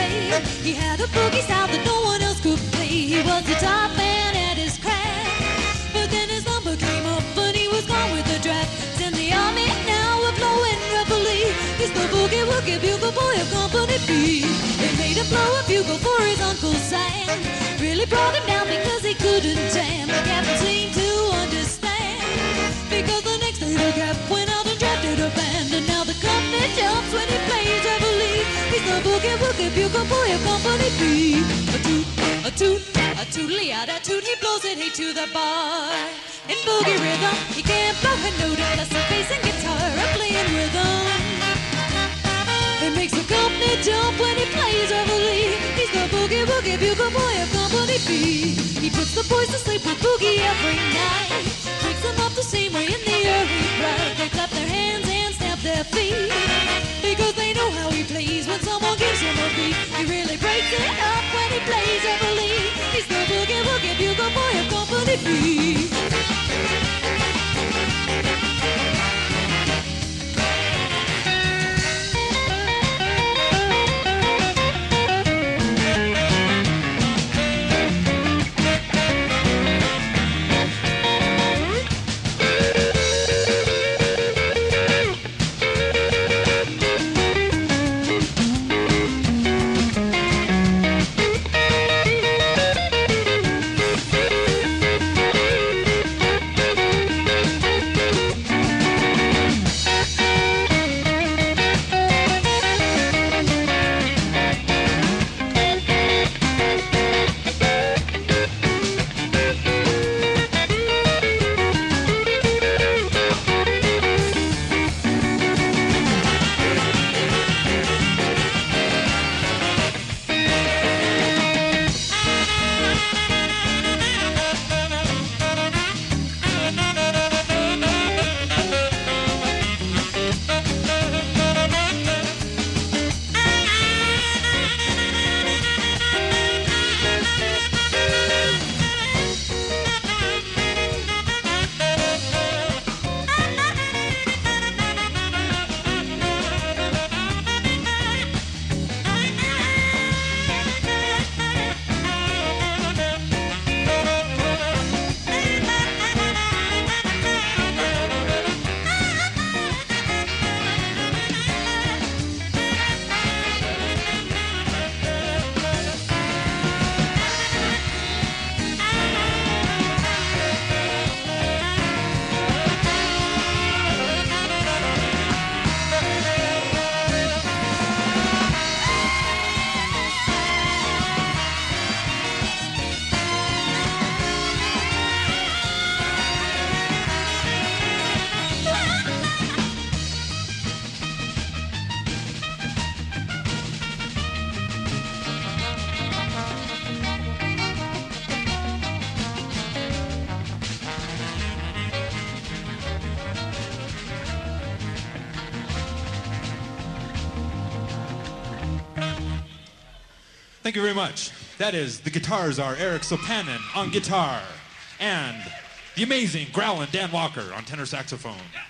day. He had a boogie style that no one else could play. He was the top man at his craft. But then his number came up and he was gone with the draft. He's in the army now, we're blowing reveille. He's the boogie woogie bugle boy of Company B. They made him blow a bugle for his Uncle Sam. Really brought him down because he couldn't jam. The captain seemed to understand, because the next day the cap went out and drafted a band. And now the company jumps when he plays reveille. He's the boogie woogie bugle boy of Company B. A toot, a toot, a tootly-out, a toot, he blows it, hey, to the bar. In boogie rhythm, he can't blow a note unless the bass and guitar are playing rhythm. It makes the company jump when he plays reveille. He's the boogie woogie bugle boy of Company B. He puts the boys to sleep with boogie every night. Wakes them up the same way in the early bright. They clap their hands and stamp their feet, because they know how he plays when someone gives him a beat. He really breaks it up when he plays reveille. He's the boogie woogie bugle boy of Company B. Thank you very much. That is the Guitar Czar Eric Sopanen on guitar, and the amazing growling Dan Walker on tenor saxophone.